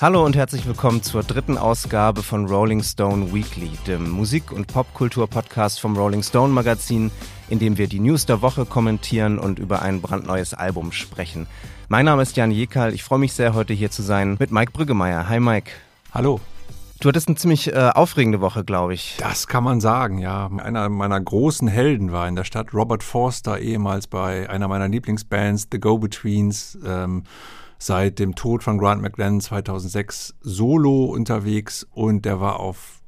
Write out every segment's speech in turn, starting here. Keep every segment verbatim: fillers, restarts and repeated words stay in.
Hallo und herzlich willkommen zur dritten Ausgabe von Rolling Stone Weekly, dem Musik- und Popkultur-Podcast vom Rolling Stone Magazin, in dem wir die News der Woche kommentieren und über ein brandneues Album sprechen. Mein Name ist Jan Jekal, ich freue mich sehr, heute hier zu sein mit Mike Brüggemeier. Hi Mike. Hallo. Du hattest eine ziemlich äh, aufregende Woche, glaube ich. Das kann man sagen, ja. Einer meiner großen Helden war in der Stadt Robert Forster, ehemals bei einer meiner Lieblingsbands, The Go-Betweens, ähm, seit dem Tod von Grant McLennan zweitausendsechs solo unterwegs, und der war auf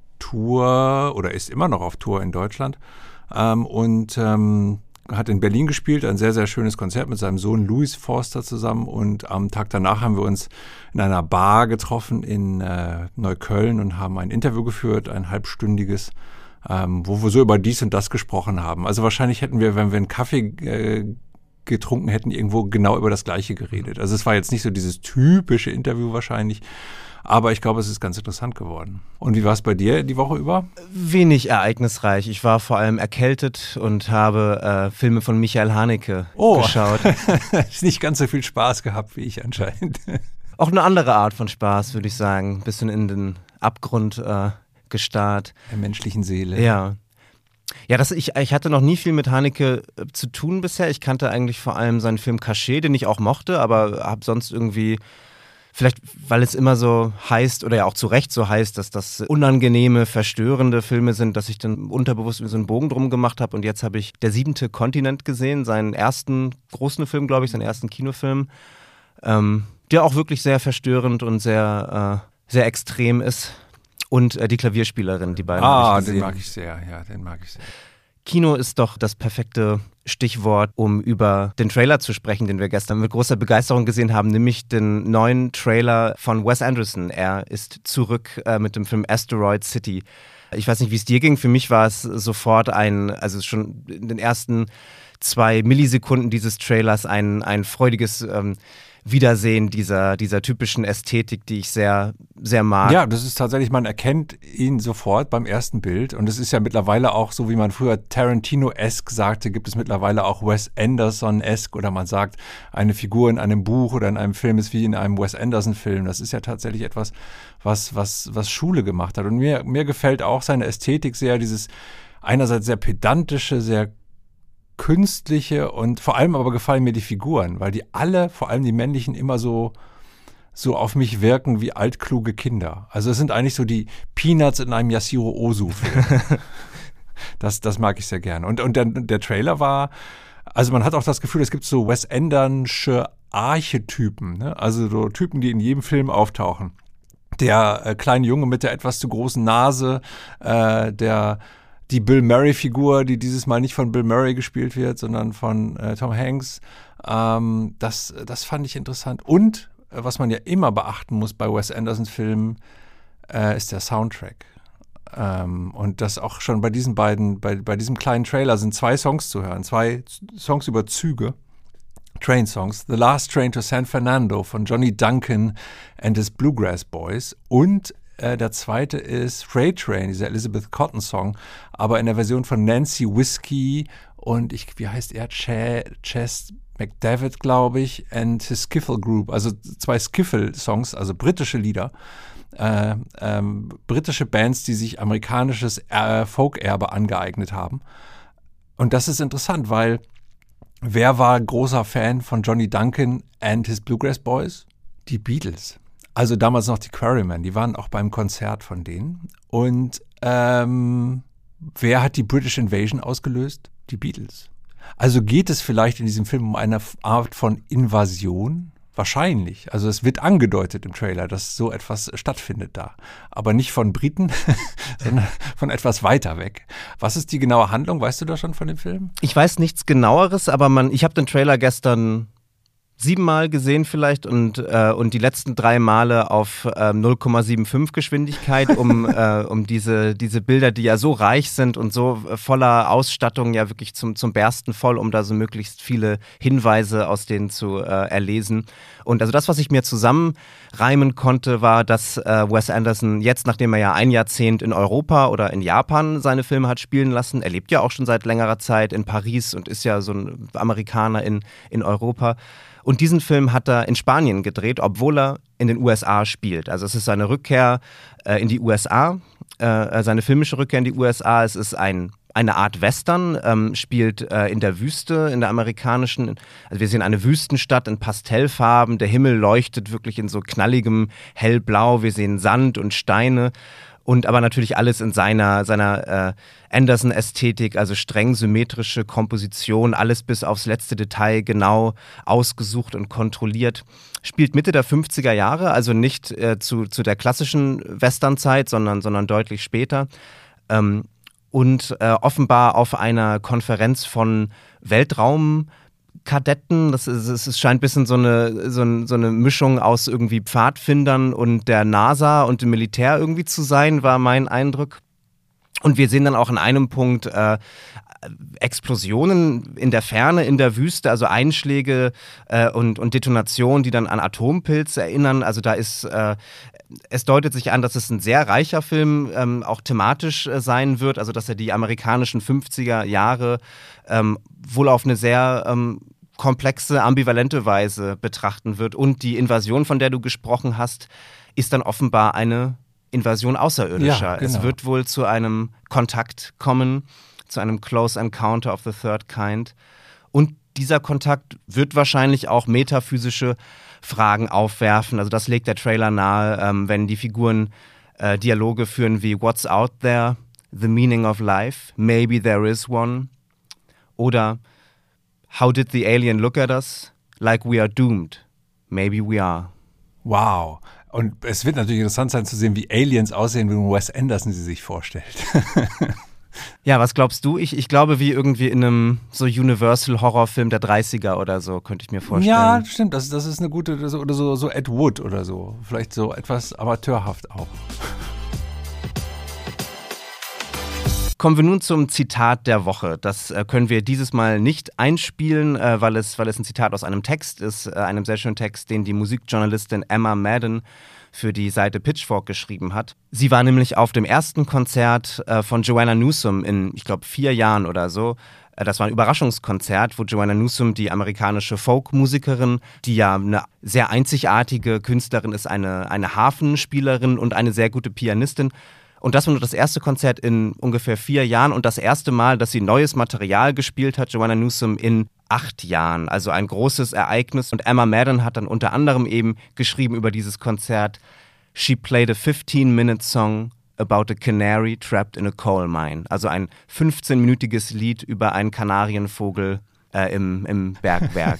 Tour oder ist immer noch auf Tour in Deutschland ähm, und ähm, hat in Berlin gespielt, ein sehr, sehr schönes Konzert mit seinem Sohn Louis Forster zusammen, und am Tag danach haben wir uns in einer Bar getroffen in äh, Neukölln und haben ein Interview geführt, ein halbstündiges, ähm, wo wir so über dies und das gesprochen haben. Also wahrscheinlich hätten wir, wenn wir einen Kaffee äh, getrunken hätten, irgendwo genau über das Gleiche geredet. Also es war jetzt nicht so dieses typische Interview wahrscheinlich, aber ich glaube, es ist ganz interessant geworden. Und wie war es bei dir die Woche über? Wenig ereignisreich. Ich war vor allem erkältet und habe äh, Filme von Michael Haneke oh. geschaut. Nicht ganz so viel Spaß gehabt wie ich anscheinend. Auch eine andere Art von Spaß, würde ich sagen. Ein bisschen in den Abgrund äh, gestarrt. Der menschlichen Seele. Ja. Ja, das, ich, ich hatte noch nie viel mit Haneke äh, zu tun bisher. Ich kannte eigentlich vor allem seinen Film Cachet, den ich auch mochte, aber habe sonst irgendwie, vielleicht weil es immer so heißt oder ja auch zu Recht so heißt, dass das unangenehme, verstörende Filme sind, dass ich dann unterbewusst so einen Bogen drum gemacht habe, und jetzt habe ich Der siebente Kontinent gesehen, seinen ersten großen Film, glaube ich, seinen ersten Kinofilm, ähm, der auch wirklich sehr verstörend und sehr, äh, sehr extrem ist. Und äh, die Klavierspielerin, die beiden. Ah, den mag ich sehr, ja, den mag ich sehr. Kino ist doch das perfekte Stichwort, um über den Trailer zu sprechen, den wir gestern mit großer Begeisterung gesehen haben, nämlich den neuen Trailer von Wes Anderson. Er ist zurück äh, mit dem Film Asteroid City. Ich weiß nicht, wie es dir ging. Für mich war es sofort ein, also schon in den ersten zwei Millisekunden dieses Trailers ein, ein freudiges ähm, Wiedersehen dieser, dieser typischen Ästhetik, die ich sehr, sehr mag. Ja, das ist tatsächlich, man erkennt ihn sofort beim ersten Bild, und es ist ja mittlerweile auch so, wie man früher Tarantino-esque sagte, gibt es mittlerweile auch Wes Anderson-esque, oder man sagt, eine Figur in einem Buch oder in einem Film ist wie in einem Wes Anderson-Film. Das ist ja tatsächlich etwas, was, was, was Schule gemacht hat, und mir, mir gefällt auch seine Ästhetik sehr, dieses einerseits sehr pedantische, sehr künstliche, und vor allem aber gefallen mir die Figuren, weil die alle, vor allem die männlichen, immer so, so auf mich wirken wie altkluge Kinder. Also es sind eigentlich so die Peanuts in einem Yashiro Ozu-Film. das, das mag ich sehr gerne. Und, und der, der Trailer war, also man hat auch das Gefühl, es gibt so Wes Andersonsche Archetypen, ne? Also so Typen, die in jedem Film auftauchen. Der äh, kleine Junge mit der etwas zu großen Nase, äh, der die Bill Murray-Figur, die dieses Mal nicht von Bill Murray gespielt wird, sondern von äh, Tom Hanks. Ähm, das, das fand ich interessant. Und äh, was man ja immer beachten muss bei Wes Anderson-Filmen, äh, ist der Soundtrack. Ähm, und das auch schon bei diesen beiden, bei, bei diesem kleinen Trailer sind zwei Songs zu hören. Zwei Songs über Züge. Train-Songs. The Last Train to San Fernando von Johnny Duncan and his Bluegrass Boys. Und Äh, der zweite ist Freight Train, dieser Elizabeth Cotton-Song, aber in der Version von Nancy Whiskey und ich, wie heißt er? Ch- Chess McDavid, glaube ich, and his Skiffle Group, also zwei Skiffle-Songs, also britische Lieder, äh, ähm, britische Bands, die sich amerikanisches äh, Folk-Erbe angeeignet haben. Und das ist interessant, weil wer war großer Fan von Johnny Duncan and his Bluegrass Boys? Die Beatles. Also damals noch die Quarrymen, die waren auch beim Konzert von denen. Und ähm, wer hat die British Invasion ausgelöst? Die Beatles. Also geht es vielleicht in diesem Film um eine Art von Invasion? Wahrscheinlich. Also es wird angedeutet im Trailer, dass so etwas stattfindet da. Aber nicht von Briten, sondern von etwas weiter weg. Was ist die genaue Handlung? Weißt du da schon von dem Film? Ich weiß nichts Genaueres, aber man, ich habe den Trailer gestern siebenmal gesehen vielleicht und, äh, und die letzten drei Male auf äh, null Komma fünfundsiebzig Geschwindigkeit, um, äh, um diese, diese Bilder, die ja so reich sind und so voller Ausstattung, ja wirklich zum, zum Bersten voll, um da so möglichst viele Hinweise aus denen zu äh, erlesen. Und also das, was ich mir zusammenreimen konnte, war, dass äh, Wes Anderson jetzt, nachdem er ja ein Jahrzehnt in Europa oder in Japan seine Filme hat spielen lassen, er lebt ja auch schon seit längerer Zeit in Paris und ist ja so ein Amerikaner in, in Europa. Und diesen Film hat er in Spanien gedreht, obwohl er in den U S A spielt. Also es ist seine Rückkehr äh, in die U S A, äh, seine filmische Rückkehr in die U S A. Es ist ein, eine Art Western, ähm, spielt äh, in der Wüste, in der amerikanischen. Also wir sehen eine Wüstenstadt in Pastellfarben. Der Himmel leuchtet wirklich in so knalligem Hellblau. Wir sehen Sand und Steine. Und aber natürlich alles in seiner, seiner äh, Anderson-Ästhetik, also streng symmetrische Komposition, alles bis aufs letzte Detail genau ausgesucht und kontrolliert. Spielt Mitte der fünfziger Jahre, also nicht äh, zu, zu der klassischen Westernzeit, sondern, sondern deutlich später. Ähm, und äh, offenbar auf einer Konferenz von Weltraum- Kadetten, das ist, es scheint ein bisschen so eine, so, eine, so eine Mischung aus irgendwie Pfadfindern und der NASA und dem Militär irgendwie zu sein, war mein Eindruck. Und wir sehen dann auch an einem Punkt äh, Explosionen in der Ferne, in der Wüste, also Einschläge äh, und, und Detonationen, die dann an Atompilz erinnern. Also da ist, äh, es deutet sich an, dass es ein sehr reicher Film ähm, auch thematisch äh, sein wird, also dass er die amerikanischen fünfziger Jahre ähm, wohl auf eine sehr ähm, komplexe, ambivalente Weise betrachten wird. Und die Invasion, von der du gesprochen hast, ist dann offenbar eine Invasion Außerirdischer. Ja, genau. Es wird wohl zu einem Kontakt kommen, zu einem Close Encounter of the Third Kind. Und dieser Kontakt wird wahrscheinlich auch metaphysische Fragen aufwerfen. Also das legt der Trailer nahe, ähm, wenn die Figuren äh, Dialoge führen wie What's out there? The meaning of life? Maybe there is one. Oder How did the alien look at us? Like we are doomed. Maybe we are. Wow. Und es wird natürlich interessant sein zu sehen, wie Aliens aussehen, wie Wes Anderson sie sich vorstellt. Ja, was glaubst du? Ich, ich glaube, wie irgendwie in einem so Universal-Horrorfilm der dreißiger oder so, könnte ich mir vorstellen. Ja, stimmt. Das, das ist eine gute, oder so, so Ed Wood oder so. Vielleicht so etwas amateurhaft auch. Kommen wir nun zum Zitat der Woche. Das äh, können wir dieses Mal nicht einspielen, äh, weil, es, weil es ein Zitat aus einem Text ist, äh, einem sehr schönen Text, den die Musikjournalistin Emma Madden für die Seite Pitchfork geschrieben hat. Sie war nämlich auf dem ersten Konzert äh, von Joanna Newsom in, ich glaube, vier Jahren oder so. Äh, das war ein Überraschungskonzert, wo Joanna Newsom, die amerikanische Folkmusikerin, die ja eine sehr einzigartige Künstlerin ist, eine, eine Harfenspielerin und eine sehr gute Pianistin. Und das war nur das erste Konzert in ungefähr vier Jahren und das erste Mal, dass sie neues Material gespielt hat, Joanna Newsom, in acht Jahren. Also ein großes Ereignis. Und Emma Madden hat dann unter anderem eben geschrieben über dieses Konzert: She played a fifteen-minute song about a canary trapped in a coal mine. Also ein fünfzehnminütiges Lied über einen Kanarienvogel äh, im, im Bergwerk.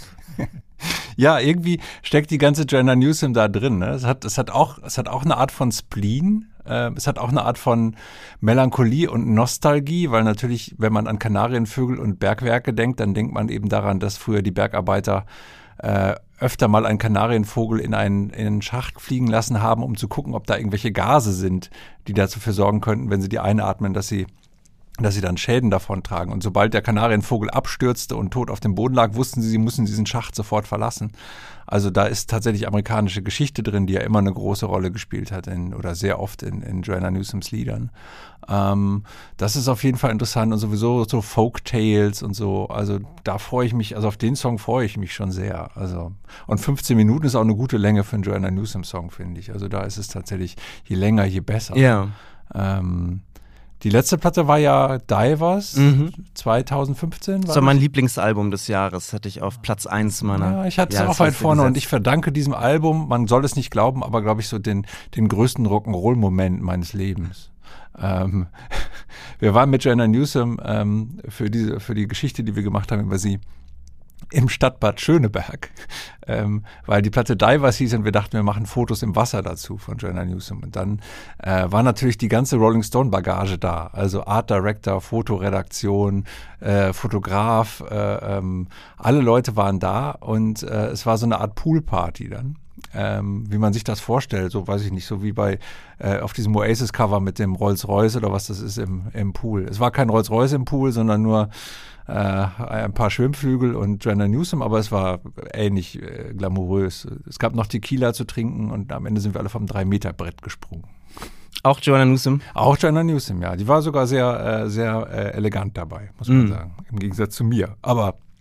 Ja, irgendwie steckt die ganze Joanna Newsom da drin. Ne? Es hat, es hat auch, es hat auch eine Art von Spleen. Äh, es hat auch eine Art von Melancholie und Nostalgie, weil natürlich, wenn man an Kanarienvögel und Bergwerke denkt, dann denkt man eben daran, dass früher die Bergarbeiter äh, öfter mal einen Kanarienvogel in einen, in einen Schacht fliegen lassen haben, um zu gucken, ob da irgendwelche Gase sind, die dafür sorgen könnten, wenn sie die einatmen, dass sie dass sie dann Schäden davontragen. Und sobald der Kanarienvogel abstürzte und tot auf dem Boden lag, wussten sie, sie müssen diesen Schacht sofort verlassen. Also da ist tatsächlich amerikanische Geschichte drin, die ja immer eine große Rolle gespielt hat in, oder sehr oft in, in Joanna Newsoms Liedern. Ähm, das ist auf jeden Fall interessant und sowieso so Folktales und so. Also da freue ich mich, also auf den Song freue ich mich schon sehr. Also und fünfzehn Minuten ist auch eine gute Länge für einen Joanna Newsom Song, finde ich. Also da ist es tatsächlich, je länger, je besser. Ja. Ähm, Die letzte Platte war ja Divers, mhm. zwanzig fünfzehn. Das war mein Lieblingsalbum des Jahres, hatte ich auf Platz eins meiner. Ja, ich hatte es auch weit vorne und ich verdanke diesem Album, man soll es nicht glauben, aber glaube ich so den, den größten Rock'n'Roll-Moment meines Lebens. Ähm, wir waren mit Joanna Newsom ähm, für, diese, für die Geschichte, die wir gemacht haben über sie, im Stadtbad Schöneberg, ähm, weil die Platte Divers hieß und wir dachten, wir machen Fotos im Wasser dazu von Joanna Newsom. Und dann äh, war natürlich die ganze Rolling Stone Bagage da, also Art Director, Fotoredaktion, äh, Fotograf, äh, ähm, alle Leute waren da und äh, es war so eine Art Poolparty dann. Ähm, wie man sich das vorstellt, so weiß ich nicht, so wie bei äh, auf diesem Oasis-Cover mit dem Rolls-Royce oder was das ist im, im Pool. Es war kein Rolls-Royce im Pool, sondern nur äh, ein paar Schwimmflügel und Joanna Newsom, aber es war ähnlich äh, glamourös. Es gab noch Tequila zu trinken und am Ende sind wir alle vom drei Meter Brett gesprungen. Auch Joanna Newsom? Auch Joanna Newsom, ja. Die war sogar sehr, äh, sehr äh, elegant dabei, muss man mm. sagen, im Gegensatz zu mir. Aber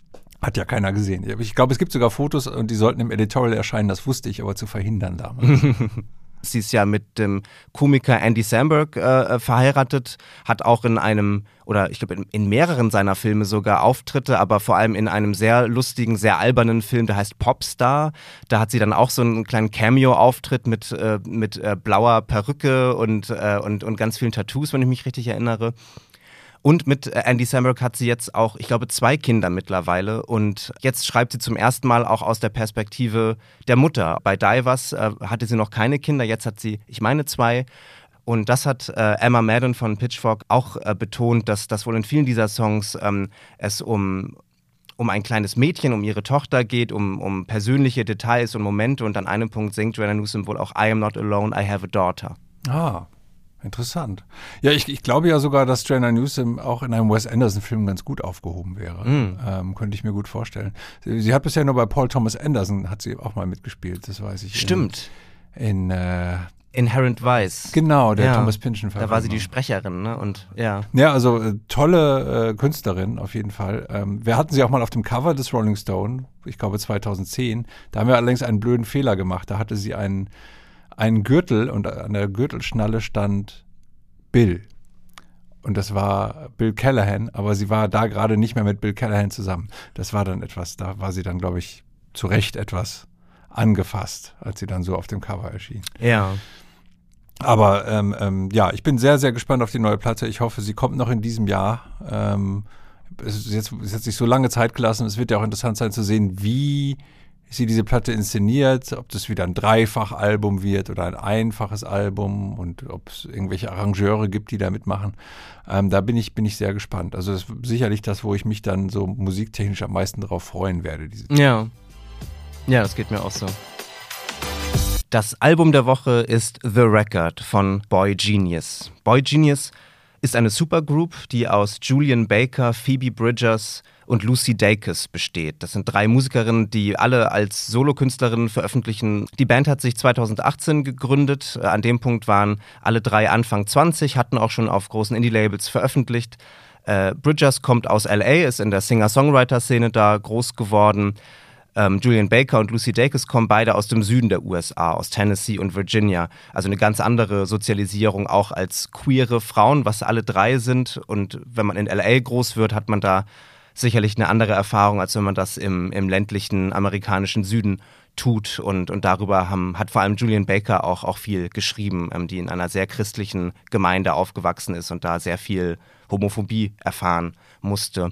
Hat ja keiner gesehen. Ich glaube, es gibt sogar Fotos und die sollten im Editorial erscheinen, das wusste ich aber zu verhindern damals. Sie ist ja mit dem Komiker Andy Samberg äh, verheiratet, hat auch in einem, oder ich glaube in, in mehreren seiner Filme sogar Auftritte, aber vor allem in einem sehr lustigen, sehr albernen Film, der heißt Popstar. Da hat sie dann auch so einen kleinen Cameo-Auftritt mit, äh, mit äh, blauer Perücke und, äh, und, und ganz vielen Tattoos, wenn ich mich richtig erinnere. Und mit Andy Samberg hat sie jetzt auch, ich glaube, zwei Kinder mittlerweile. Und jetzt schreibt sie zum ersten Mal auch aus der Perspektive der Mutter. Bei Divers äh, hatte sie noch keine Kinder, jetzt hat sie, ich meine, zwei. Und das hat äh, Emma Madden von Pitchfork auch äh, betont, dass, dass wohl in vielen dieser Songs ähm, es um, um ein kleines Mädchen, um ihre Tochter geht, um, um persönliche Details und Momente. Und an einem Punkt singt Joanna Newsom wohl auch I am not alone, I have a daughter. Ah, interessant. Ja, ich, ich glaube ja sogar, dass Joanna Newsom auch in einem Wes Anderson-Film ganz gut aufgehoben wäre. Mm. Ähm, könnte ich mir gut vorstellen. Sie, sie hat bisher nur bei Paul Thomas Anderson, hat sie auch mal mitgespielt, das weiß ich. Stimmt. In, in äh, Inherent Vice. Genau, der ja. Thomas Pynchon-Film. Da war sie die Sprecherin, ne? Und ja. Ja, also äh, tolle äh, Künstlerin auf jeden Fall. Ähm, wir hatten sie auch mal auf dem Cover des Rolling Stone, ich glaube zweitausendzehn. Da haben wir allerdings einen blöden Fehler gemacht. Da hatte sie einen einen Gürtel und an der Gürtelschnalle stand Bill. Und das war Bill Callahan, aber sie war da gerade nicht mehr mit Bill Callahan zusammen. Das war dann etwas, da war sie dann, glaube ich, zu Recht etwas angefasst, als sie dann so auf dem Cover erschien. Ja. Aber ähm, ähm, ja, ich bin sehr, sehr gespannt auf die neue Platte. Ich hoffe, sie kommt noch in diesem Jahr. Ähm, es, ist jetzt, es hat sich so lange Zeit gelassen. Es wird ja auch interessant sein zu sehen, wie sie diese Platte inszeniert, ob das wieder ein Dreifach-Album wird oder ein einfaches Album und ob es irgendwelche Arrangeure gibt, die da mitmachen. Ähm, da bin ich, bin ich sehr gespannt. Also das ist sicherlich das, wo ich mich dann so musiktechnisch am meisten drauf freuen werde. Diese ja. Ja, das geht mir auch so. Das Album der Woche ist The Record von Boy Genius. Boy Genius ist eine Supergroup, die aus Julian Baker, Phoebe Bridgers und Lucy Dacus besteht. Das sind drei Musikerinnen, die alle als Solokünstlerinnen veröffentlichen. Die Band hat sich zweitausendachtzehn gegründet. An dem Punkt waren alle drei Anfang zwanzig, hatten auch schon auf großen Indie-Labels veröffentlicht. Äh, Bridgers kommt aus L A, ist in der Singer-Songwriter-Szene da groß geworden. Ähm, Julian Baker und Lucy Dacus kommen beide aus dem Süden der U S A, aus Tennessee und Virginia. Also eine ganz andere Sozialisierung auch als queere Frauen, was alle drei sind. Und wenn man in L A groß wird, hat man da sicherlich eine andere Erfahrung, als wenn man das im, im ländlichen amerikanischen Süden tut. Und, und darüber haben, hat vor allem Julian Baker auch, auch viel geschrieben, ähm, die in einer sehr christlichen Gemeinde aufgewachsen ist und da sehr viel Homophobie erfahren musste.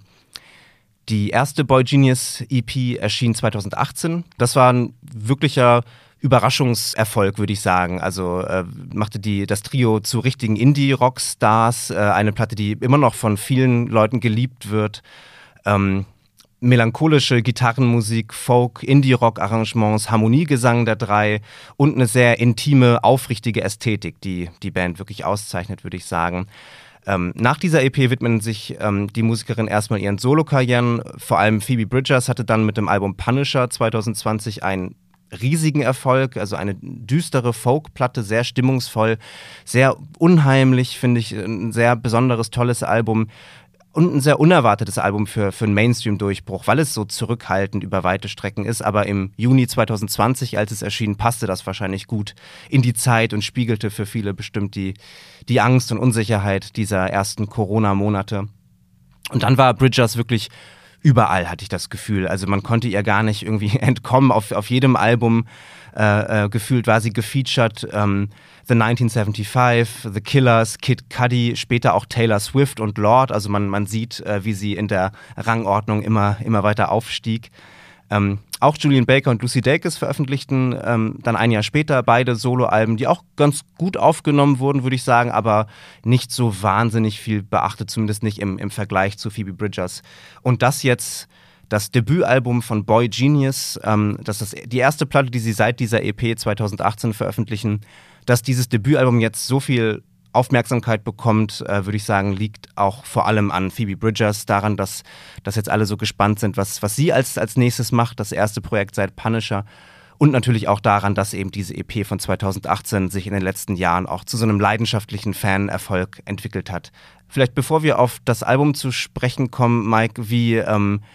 Die erste Boy Genius E P erschien zweitausendachtzehn. Das war ein wirklicher Überraschungserfolg, würde ich sagen. Also äh, machte die, das Trio zu richtigen Indie-Rockstars. Äh, eine Platte, die immer noch von vielen Leuten geliebt wird. Ähm, melancholische Gitarrenmusik, Folk, Indie-Rock-Arrangements, Harmoniegesang der drei und eine sehr intime, aufrichtige Ästhetik, die die Band wirklich auszeichnet, würde ich sagen. Ähm, nach dieser E P widmen sich ähm, die Musikerin erstmal ihren Solokarrieren. Vor allem Phoebe Bridgers hatte dann mit dem Album Punisher zweitausendzwanzig einen riesigen Erfolg, also eine düstere Folkplatte, sehr stimmungsvoll, sehr unheimlich, finde ich, ein sehr besonderes, tolles Album. Und ein sehr unerwartetes Album für, für einen Mainstream-Durchbruch, weil es so zurückhaltend über weite Strecken ist. Aber im Juni zweitausendzwanzig, als es erschien, passte das wahrscheinlich gut in die Zeit und spiegelte für viele bestimmt die, die Angst und Unsicherheit dieser ersten Corona-Monate. Und dann war Bridgers wirklich überall, hatte ich das Gefühl. Also man konnte ihr gar nicht irgendwie entkommen. Auf, auf jedem Album äh, äh, gefühlt war sie gefeatured. Ähm, The neunzehnhundertfünfundsiebzig, The Killers, Kid Cudi, später auch Taylor Swift und Lorde. Also man, man sieht, äh, wie sie in der Rangordnung immer, immer weiter aufstieg. Ähm, auch Julian Baker und Lucy Dacus veröffentlichten ähm, dann ein Jahr später beide Soloalben, die auch ganz gut aufgenommen wurden, würde ich sagen, aber nicht so wahnsinnig viel beachtet, zumindest nicht im, im Vergleich zu Phoebe Bridgers. Und das jetzt das Debütalbum von Boy Genius, ähm, das ist die erste Platte, die sie seit dieser E P zweitausendachtzehn veröffentlichen. Dass dieses Debütalbum jetzt so viel Aufmerksamkeit bekommt, äh, würde ich sagen, liegt auch vor allem an Phoebe Bridgers, daran, dass, dass jetzt alle so gespannt sind, was, was sie als, als nächstes macht, das erste Projekt seit Punisher. Und natürlich auch daran, dass eben diese E P von zweitausendachtzehn sich in den letzten Jahren auch zu so einem leidenschaftlichen Fanerfolg entwickelt hat. Vielleicht bevor wir auf das Album zu sprechen kommen, Mike, wie, ähm,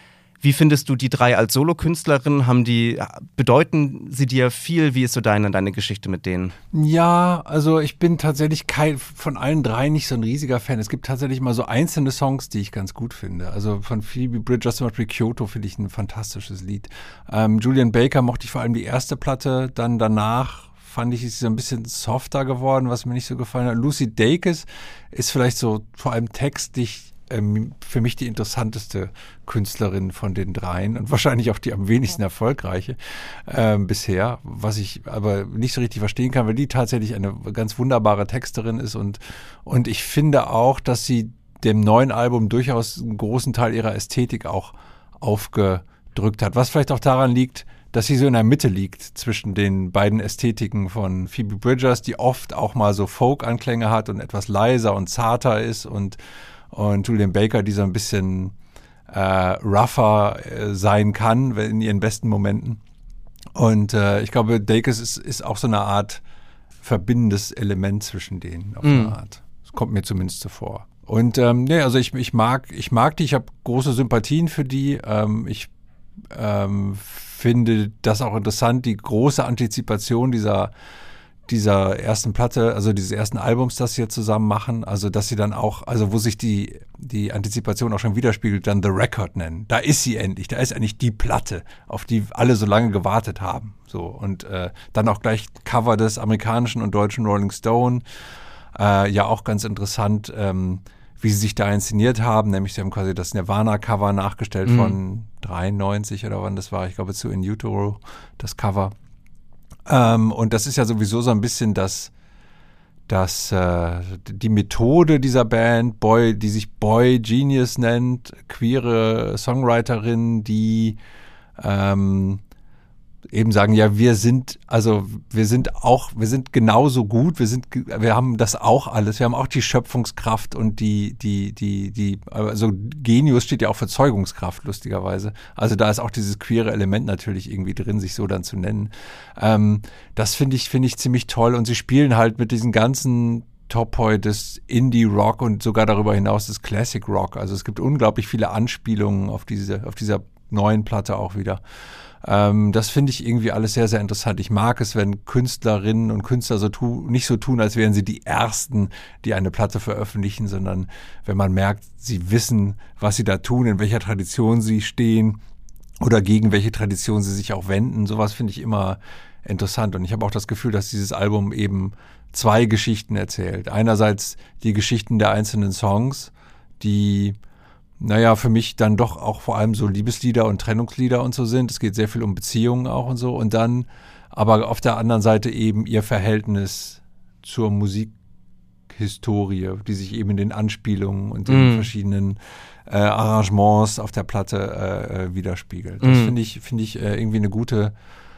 Wie findest du die drei als Solokünstlerin? Haben die, bedeuten sie dir viel? Wie ist so deine, deine Geschichte mit denen? Ja, also ich bin tatsächlich kein, von allen drei nicht so ein riesiger Fan. Es gibt tatsächlich mal so einzelne Songs, die ich ganz gut finde. Also von Phoebe Bridgers zum Beispiel Kyoto finde ich ein fantastisches Lied. Ähm, Julian Baker mochte ich vor allem die erste Platte, dann danach fand ich, ist sie so ein bisschen softer geworden, was mir nicht so gefallen hat. Lucy Dacus ist vielleicht so vor allem textlich ähm, für mich die interessanteste Künstlerin von den dreien und wahrscheinlich auch die am wenigsten erfolgreiche ähm, bisher, was ich aber nicht so richtig verstehen kann, weil die tatsächlich eine ganz wunderbare Texterin ist und, und ich finde auch, dass sie dem neuen Album durchaus einen großen Teil ihrer Ästhetik auch aufgedrückt hat, was vielleicht auch daran liegt, dass sie so in der Mitte liegt zwischen den beiden Ästhetiken von Phoebe Bridgers, die oft auch mal so Folk-Anklänge hat und etwas leiser und zarter ist und, und Julian Baker, die so ein bisschen äh, rougher äh, sein kann in ihren besten Momenten. Und äh, ich glaube, Dacus ist, ist auch so eine Art verbindendes Element zwischen denen, auf mm. eine Art. Das kommt mir zumindest so vor. Und ähm, nee, also ich, ich mag, ich mag die, ich habe große Sympathien für die. Ähm, ich ähm, finde das auch interessant, die große Antizipation dieser, dieser ersten Platte, also dieses ersten Albums, das sie jetzt zusammen machen, also dass sie dann auch, also wo sich die, die Antizipation auch schon widerspiegelt, dann The Record nennen. Da ist sie endlich, da ist eigentlich die Platte, auf die alle so lange gewartet haben. So, und äh, dann auch gleich Cover des amerikanischen und deutschen Rolling Stone. Äh, ja, auch ganz interessant, ähm, wie sie sich da inszeniert haben, nämlich sie haben quasi das Nirvana-Cover nachgestellt mhm. von dreiundneunzig oder wann das war, ich glaube zu In Utero, das Cover. Ähm, und das ist ja sowieso so ein bisschen das, das, äh, die Methode dieser Band, Boy, die sich Boy Genius nennt, queere Songwriterin, die ähm, eben sagen, ja, wir sind, also wir sind auch, wir sind genauso gut, wir sind, wir haben das auch alles, wir haben auch die Schöpfungskraft und die, die, die, die, also Genius steht ja auch für Zeugungskraft, lustigerweise. Also da ist auch dieses queere Element natürlich irgendwie drin, sich so dann zu nennen. Ähm, das finde ich, finde ich ziemlich toll und sie spielen halt mit diesen ganzen Topoi des Indie-Rock und sogar darüber hinaus des Classic-Rock. Also es gibt unglaublich viele Anspielungen auf diese, auf dieser neuen Platte auch wieder. Ähm, das finde ich irgendwie alles sehr, sehr interessant. Ich mag es, wenn Künstlerinnen und Künstler so tu- nicht so tun, als wären sie die Ersten, die eine Platte veröffentlichen, sondern wenn man merkt, sie wissen, was sie da tun, in welcher Tradition sie stehen oder gegen welche Tradition sie sich auch wenden. Sowas finde ich immer interessant. Und ich habe auch das Gefühl, dass dieses Album eben zwei Geschichten erzählt. Einerseits die Geschichten der einzelnen Songs, die naja, für mich dann doch auch vor allem so Liebeslieder und Trennungslieder und so sind. Es geht sehr viel um Beziehungen auch und so. Und dann aber auf der anderen Seite eben ihr Verhältnis zur Musikhistorie, die sich eben in den Anspielungen und den mm. verschiedenen äh, Arrangements auf der Platte äh, widerspiegelt. Das mm. finde ich, finde ich äh, irgendwie eine gute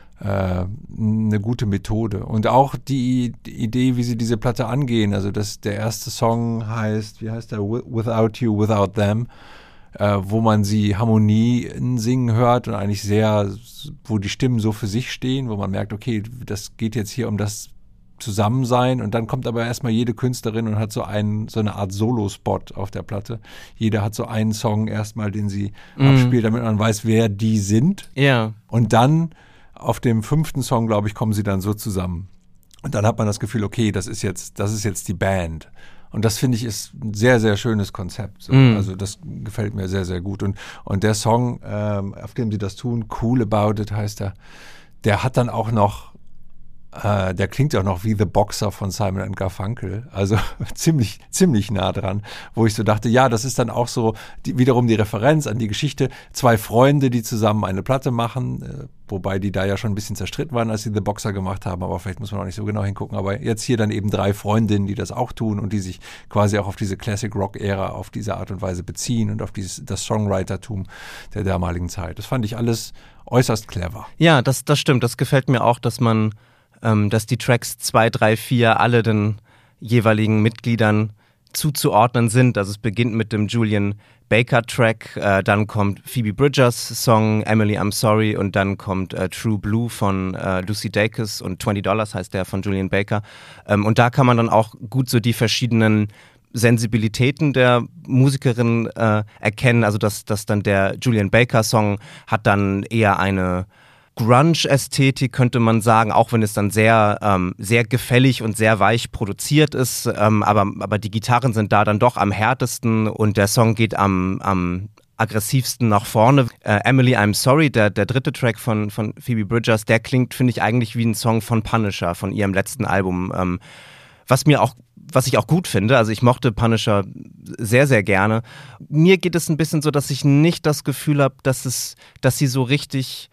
äh, eine gute Methode. Und auch die, die Idee, wie sie diese Platte angehen. Also das, der erste Song heißt, wie heißt der? Without You, Without Them, äh, wo man sie Harmonien singen hört und eigentlich sehr, wo die Stimmen so für sich stehen, wo man merkt, okay, das geht jetzt hier um das Zusammensein und dann kommt aber erstmal jede Künstlerin und hat so einen, so eine Art Solo-Spot auf der Platte. Jeder hat so einen Song erstmal, den sie mm. abspielt, damit man weiß, wer die sind. Ja. Yeah. Und dann auf dem fünften Song, glaube ich, kommen sie dann so zusammen. Und dann hat man das Gefühl, okay, das ist jetzt, das ist jetzt die Band. Und das finde ich ist ein sehr, sehr schönes Konzept. So. Mm. Also das gefällt mir sehr, sehr gut. Und, und der Song, ähm, auf dem sie das tun, Cool About It heißt er, der hat dann auch noch, äh, der klingt ja auch noch wie The Boxer von Simon and Garfunkel. Also ziemlich, ziemlich nah dran, wo ich so dachte, ja, das ist dann auch so die, wiederum die Referenz an die Geschichte. Zwei Freunde, die zusammen eine Platte machen, äh, wobei die da ja schon ein bisschen zerstritten waren, als sie The Boxer gemacht haben, aber vielleicht muss man auch nicht so genau hingucken. Aber jetzt hier dann eben drei Freundinnen, die das auch tun und die sich quasi auch auf diese Classic-Rock-Ära auf diese Art und Weise beziehen und auf dieses, das Songwritertum der damaligen Zeit. Das fand ich alles äußerst clever. Ja, das, das stimmt. Das gefällt mir auch, dass man, ähm, dass die Tracks zwei, drei, vier alle den jeweiligen Mitgliedern zuzuordnen sind. Also es beginnt mit dem Julian Baker-Track, äh, dann kommt Phoebe Bridgers Song Emily I'm Sorry und dann kommt äh, True Blue von äh, Lucy Dacus und twenty Dollars heißt der von Julian Baker. Ähm, und da kann man dann auch gut so die verschiedenen Sensibilitäten der Musikerin äh, erkennen. Also dass, dass dann der Julian Baker-Song hat dann eher eine Grunge-Ästhetik, könnte man sagen, auch wenn es dann sehr, ähm, sehr gefällig und sehr weich produziert ist. Ähm, aber, aber die Gitarren sind da dann doch am härtesten und der Song geht am, am aggressivsten nach vorne. Äh, Emily, I'm Sorry, der, der dritte Track von, von Phoebe Bridgers, der klingt, finde ich, eigentlich wie ein Song von Punisher, von ihrem letzten Album. Ähm, was mir auch Was ich auch gut finde, also ich mochte Punisher sehr, sehr gerne. Mir geht es ein bisschen so, dass ich nicht das Gefühl habe, dass es, dass sie so richtig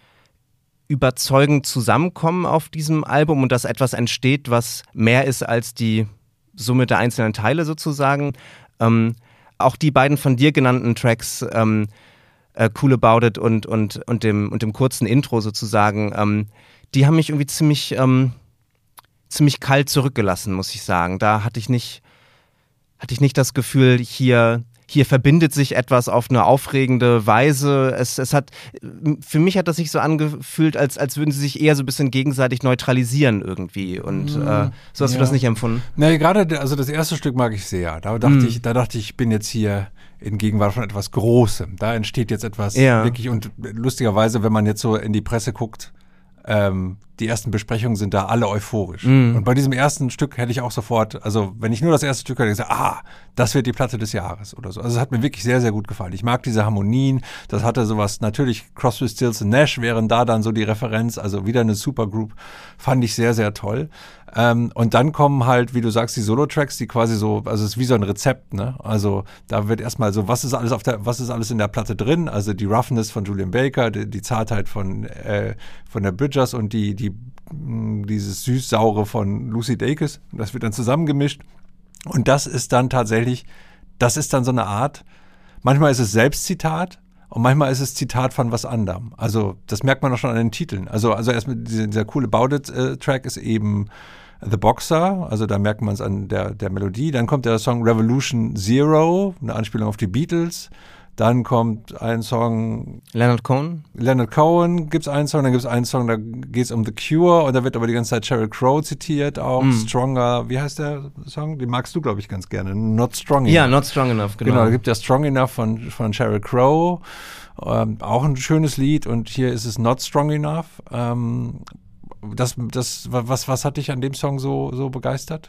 überzeugend zusammenkommen auf diesem Album und dass etwas entsteht, was mehr ist als die Summe der einzelnen Teile sozusagen. Ähm, auch die beiden von dir genannten Tracks, ähm, äh, Cool About It und, und, und, dem, und dem kurzen Intro sozusagen, ähm, die haben mich irgendwie ziemlich... Ähm, ziemlich kalt zurückgelassen, muss ich sagen. Da hatte ich nicht, hatte ich nicht das Gefühl, hier, hier verbindet sich etwas auf eine aufregende Weise. Es, es hat, für mich hat das sich so angefühlt, als, als würden sie sich eher so ein bisschen gegenseitig neutralisieren irgendwie. Und äh, so hast ja. du das nicht empfunden? Nee, gerade, also das erste Stück mag ich sehr. Da dachte mm. ich, da dachte ich, ich bin jetzt hier in Gegenwart von etwas Großem. Da entsteht jetzt etwas ja. wirklich, und lustigerweise, wenn man jetzt so in die Presse guckt, Ähm, die ersten Besprechungen sind da alle euphorisch. Mm. Und bei diesem ersten Stück hätte ich auch sofort, also wenn ich nur das erste Stück hätte, gesagt, ah, das wird die Platte des Jahres oder so. Also es hat mir wirklich sehr, sehr gut gefallen. Ich mag diese Harmonien, das hatte sowas, natürlich Crosby, Stills und Nash wären da dann so die Referenz, also wieder eine Supergroup, fand ich sehr, sehr toll. Ähm, und dann kommen halt, wie du sagst, die Solo-Tracks, die quasi so, also es ist wie so ein Rezept, ne? Also da wird erstmal so, was ist alles auf der, was ist alles in der Platte drin? Also die Roughness von Julian Baker, die, die Zartheit von, äh, von der Bridgers und die, die, mh, dieses süß-saure von Lucy Dacus. Das wird dann zusammengemischt. Und das ist dann tatsächlich, das ist dann so eine Art, manchmal ist es Selbstzitat, und manchmal ist es Zitat von was anderem. Also das merkt man auch schon an den Titeln. Also, also erstmal dieser, dieser coole About It-Track ist eben The Boxer, also da merkt man es an der, der Melodie. Dann kommt der Song Revolution Zero, eine Anspielung auf die Beatles. Dann kommt ein Song Leonard Cohen. Leonard Cohen gibt es einen Song, dann gibt es einen Song, da geht es um The Cure und da wird aber die ganze Zeit Sheryl Crow zitiert, auch mm. Stronger, wie heißt der Song? Den magst du, glaube ich, ganz gerne. Not Strong Enough. Ja, Not Strong Enough, genau. Genau, da gibt es ja Strong Enough von, von Sheryl Crow, ähm, auch ein schönes Lied, und hier ist es Not Strong Enough. Ähm, das, das, was, was hat dich an dem Song so, so begeistert?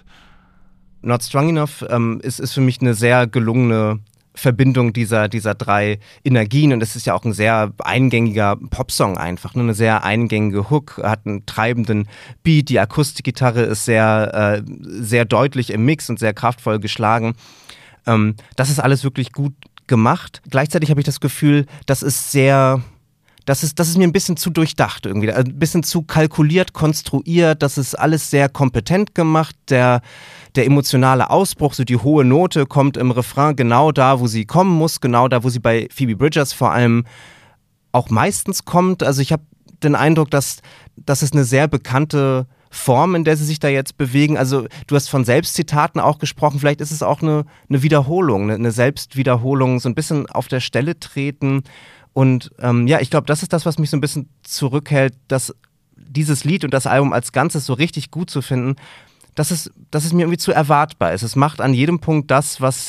Not Strong Enough ähm, ist, ist für mich eine sehr gelungene Verbindung dieser, dieser drei Energien, und es ist ja auch ein sehr eingängiger Popsong einfach, ne? Eine sehr eingängige Hook, hat einen treibenden Beat, die Akustikgitarre ist sehr, äh, sehr deutlich im Mix und sehr kraftvoll geschlagen. Ähm, das ist alles wirklich gut gemacht. Gleichzeitig habe ich das Gefühl, das ist sehr... Das ist, das ist mir ein bisschen zu durchdacht irgendwie, ein bisschen zu kalkuliert, konstruiert, das ist alles sehr kompetent gemacht, der, der emotionale Ausbruch, so die hohe Note kommt im Refrain genau da, wo sie kommen muss, genau da, wo sie bei Phoebe Bridgers vor allem auch meistens kommt. Also ich habe den Eindruck, dass das ist eine sehr bekannte Form, in der sie sich da jetzt bewegen. Also du hast von Selbstzitaten auch gesprochen, vielleicht ist es auch eine, eine Wiederholung, eine, eine Selbstwiederholung, so ein bisschen auf der Stelle treten. Und ähm, ja, ich glaube, das ist das, was mich so ein bisschen zurückhält, dass dieses Lied und das Album als Ganzes so richtig gut zu finden, dass es, dass es mir irgendwie zu erwartbar ist. Es macht an jedem Punkt das, was,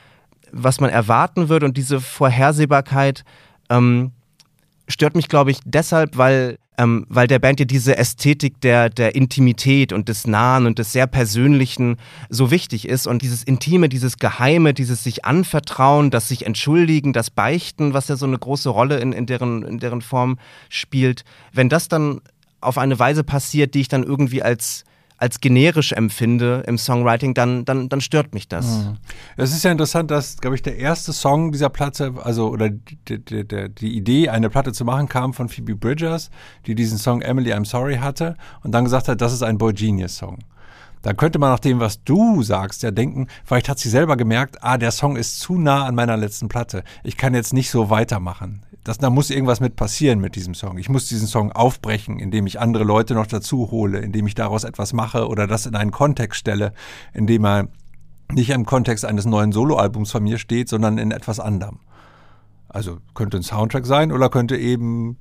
was man erwarten würde, und diese Vorhersehbarkeit ähm, stört mich, glaube ich, deshalb, weil, ähm, weil der Band ja diese Ästhetik der, der Intimität und des Nahen und des sehr Persönlichen so wichtig ist, und dieses Intime, dieses Geheime, dieses sich anvertrauen, das sich entschuldigen, das Beichten, was ja so eine große Rolle in, in, deren, in deren Form spielt, wenn das dann auf eine Weise passiert, die ich dann irgendwie als als generisch empfinde im Songwriting, dann, dann, dann stört mich das. Es ist ja interessant, dass, glaube ich, der erste Song dieser Platte, also oder die, die, die, die Idee, eine Platte zu machen, kam von Phoebe Bridgers, die diesen Song Emily, I'm Sorry hatte und dann gesagt hat, das ist ein Boy Genius Song. Da könnte man nach dem, was du sagst, ja denken, vielleicht hat sie selber gemerkt, ah, der Song ist zu nah an meiner letzten Platte. Ich kann jetzt nicht so weitermachen. Das, da muss irgendwas mit passieren mit diesem Song. Ich muss diesen Song aufbrechen, indem ich andere Leute noch dazu hole, indem ich daraus etwas mache oder das in einen Kontext stelle, indem er nicht im Kontext eines neuen Soloalbums von mir steht, sondern in etwas anderem. Also könnte ein Soundtrack sein oder könnte eben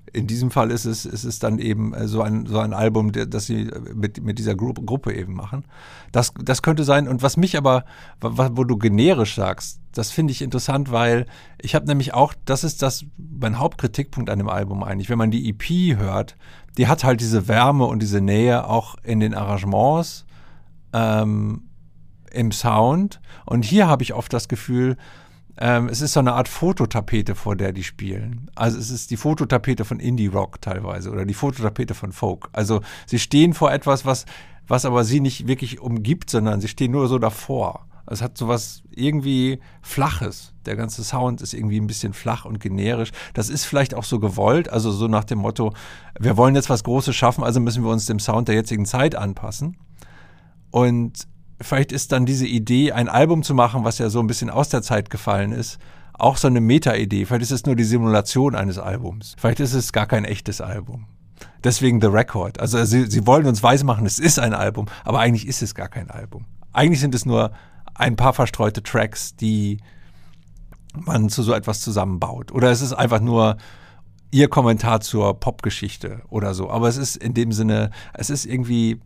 in diesem Fall ist es, ist es dann eben so ein, so ein Album, das sie mit, mit dieser Gru- Gruppe eben machen. Das, das könnte sein. Und was mich aber, wo du generisch sagst, das finde ich interessant, weil ich habe nämlich auch, das ist das mein Hauptkritikpunkt an dem Album eigentlich. Wenn man die E P hört, die hat halt diese Wärme und diese Nähe auch in den Arrangements, ähm, im Sound. Und hier habe ich oft das Gefühl, Ähm, es ist so eine Art Fototapete, vor der die spielen. Also es ist die Fototapete von Indie-Rock teilweise oder die Fototapete von Folk. Also sie stehen vor etwas, was, was aber sie nicht wirklich umgibt, sondern sie stehen nur so davor. Es hat sowas irgendwie Flaches. Der ganze Sound ist irgendwie ein bisschen flach und generisch. Das ist vielleicht auch so gewollt, also so nach dem Motto, wir wollen jetzt was Großes schaffen, also müssen wir uns dem Sound der jetzigen Zeit anpassen. Und vielleicht ist dann diese Idee, ein Album zu machen, was ja so ein bisschen aus der Zeit gefallen ist, auch so eine Meta-Idee. Vielleicht ist es nur die Simulation eines Albums. Vielleicht ist es gar kein echtes Album. Deswegen The Record. Also sie, sie wollen uns weismachen, es ist ein Album, aber eigentlich ist es gar kein Album. Eigentlich sind es nur ein paar verstreute Tracks, die man zu so etwas zusammenbaut. Oder es ist einfach nur ihr Kommentar zur Popgeschichte oder so. Aber es ist in dem Sinne, es ist irgendwie...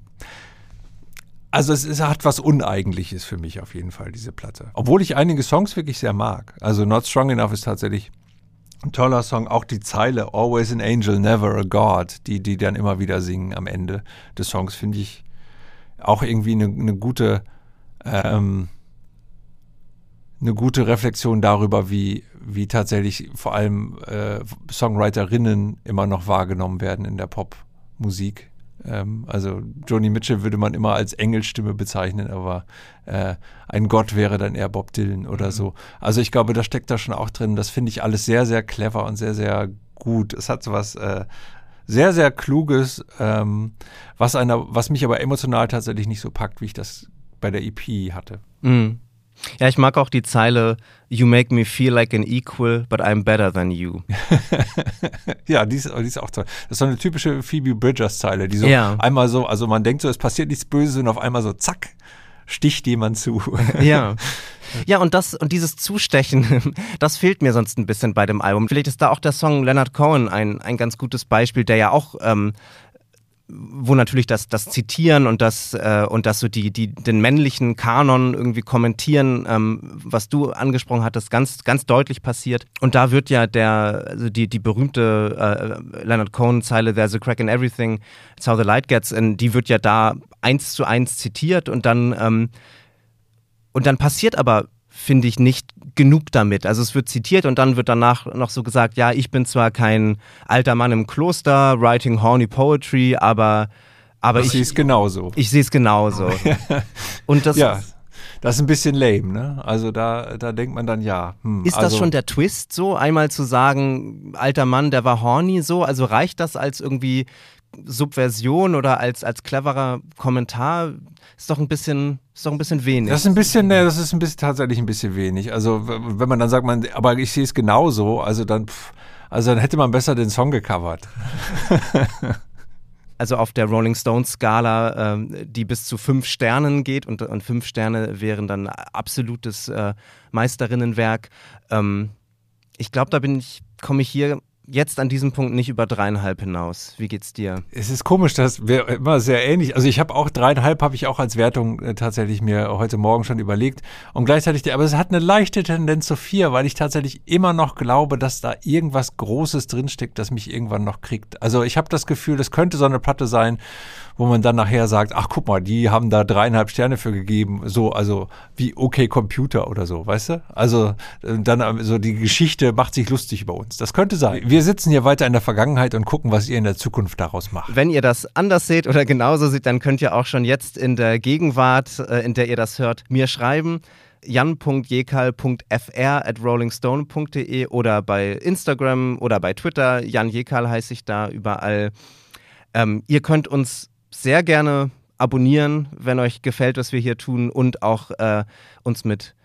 Also es, es hat was Uneigentliches für mich auf jeden Fall, diese Platte. Obwohl ich einige Songs wirklich sehr mag. Also Not Strong Enough ist tatsächlich ein toller Song. Auch die Zeile Always an Angel, Never a God, die die dann immer wieder singen am Ende des Songs, finde ich auch irgendwie eine, eine gute ähm, eine gute Reflexion darüber, wie, wie tatsächlich vor allem äh, Songwriterinnen immer noch wahrgenommen werden in der Popmusik. Also Joni Mitchell würde man immer als Engelstimme bezeichnen, aber äh, ein Gott wäre dann eher Bob Dylan oder mhm. so. Also ich glaube, da steckt da schon auch drin. Das finde ich alles sehr, sehr clever und sehr, sehr gut. Es hat so was äh, sehr, sehr Kluges, ähm, was, einer, was mich aber emotional tatsächlich nicht so packt, wie ich das bei der E P hatte. Mhm. Ja, ich mag auch die Zeile You make me feel like an equal, but I'm better than you. Ja, die ist, die ist auch toll. Das ist so eine typische Phoebe Bridgers-Zeile, die so ja. einmal so, also man denkt so, es passiert nichts Böses und auf einmal so zack, sticht jemand zu. Ja. Ja, und das und dieses Zustechen, das fehlt mir sonst ein bisschen bei dem Album. Vielleicht ist da auch der Song Leonard Cohen ein, ein ganz gutes Beispiel, der ja auch ähm, wo natürlich das, das Zitieren und das äh, und das so die, die den männlichen Kanon irgendwie kommentieren, ähm, was du angesprochen hattest, ganz, ganz deutlich passiert. Und da wird ja der, also die, die berühmte äh, Leonard Cohen-Zeile, There's a crack in everything, it's how the light gets in, die wird ja da eins zu eins zitiert und dann ähm, und dann passiert aber, finde ich, nicht genug damit. Also es wird zitiert und dann wird danach noch so gesagt, ja, ich bin zwar kein alter Mann im Kloster, writing horny poetry, aber, aber ich, ich sehe es genauso. Ich sehe es genauso. Und das ja, das ist ein bisschen lame, ne? Also da, da denkt man dann, ja. Hm, ist also, das schon der Twist so, einmal zu sagen, alter Mann, der war horny so? Also reicht das als irgendwie Subversion oder als, als cleverer Kommentar? Ist doch ein bisschen, ist doch ein bisschen wenig. Das ist ein bisschen, ne, das ist ein bisschen tatsächlich ein bisschen wenig. Also wenn man dann sagt, man, aber ich sehe es genauso, also dann, pff, also dann hätte man besser den Song gecovert. Also auf der Rolling Stones Skala, ähm, die bis zu fünf Sternen geht und, und fünf Sterne wären dann absolutes äh, Meisterinnenwerk. Ähm, ich glaube, da bin ich, komme ich hier jetzt an diesem Punkt nicht über dreieinhalb hinaus. Wie geht's dir? Es ist komisch, das wäre immer sehr ähnlich. Also ich habe auch dreieinhalb, habe ich auch als Wertung äh, tatsächlich mir heute Morgen schon überlegt. Und gleichzeitig, aber es hat eine leichte Tendenz zu vier, weil ich tatsächlich immer noch glaube, dass da irgendwas Großes drinsteckt, das mich irgendwann noch kriegt. Also ich habe das Gefühl, das könnte so eine Platte sein, wo man dann nachher sagt, ach guck mal, die haben da dreieinhalb Sterne für gegeben, so, also wie okay Computer oder so, weißt du? Also dann so die Geschichte macht sich lustig über uns. Das könnte sein. Wir sitzen hier weiter in der Vergangenheit und gucken, was ihr in der Zukunft daraus macht. Wenn ihr das anders seht oder genauso seht, dann könnt ihr auch schon jetzt in der Gegenwart, in der ihr das hört, mir schreiben. jan punkt jekal punkt f r at rollingstone punkt de oder bei Instagram oder bei Twitter. Jan Jekal heiße ich da überall. Ähm, ihr könnt uns sehr gerne abonnieren, wenn euch gefällt, was wir hier tun und auch äh, uns mit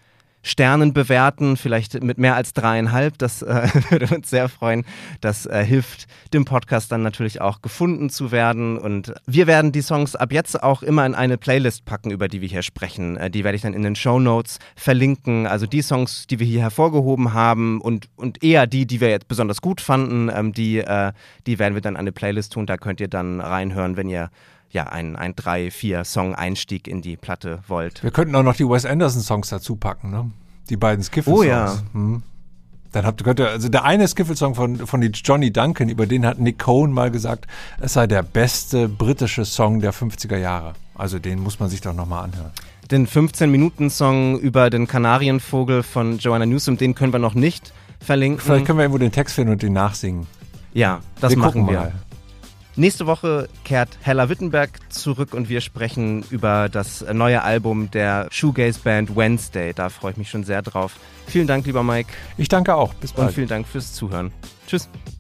Sternen bewerten, vielleicht mit mehr als dreieinhalb. Das äh, würde uns sehr freuen. Das äh, hilft dem Podcast dann natürlich auch gefunden zu werden. Und wir werden die Songs ab jetzt auch immer in eine Playlist packen, über die wir hier sprechen. Äh, die werde ich dann in den Shownotes verlinken. Also die Songs, die wir hier hervorgehoben haben und, und eher die, die wir jetzt besonders gut fanden, ähm, die, äh, die werden wir dann in eine Playlist tun. Da könnt ihr dann reinhören, wenn ihr ja, ein, ein drei, vier Song-Einstieg in die Platte wollt. Wir könnten auch noch die Wes Anderson-Songs dazu packen, ne? Die beiden Skiffle-Songs. Oh ja. Hm. Dann habt, könnt ihr, also der eine Skiffle-Song von, von Johnny Duncan, über den hat Nick Cohen mal gesagt, es sei der beste britische Song der fünfziger Jahre. Also den muss man sich doch nochmal anhören. Den fünfzehn-Minuten-Song über den Kanarienvogel von Joanna Newsom, den können wir noch nicht verlinken. Vielleicht können wir irgendwo den Text finden und den nachsingen. Ja, das wir machen wir. Mal. Nächste Woche kehrt Hella Wittenberg zurück und wir sprechen über das neue Album der Shoegaze-Band Wednesday. Da freue ich mich schon sehr drauf. Vielen Dank, lieber Mike. Ich danke auch. Bis bald. Und vielen Dank fürs Zuhören. Tschüss.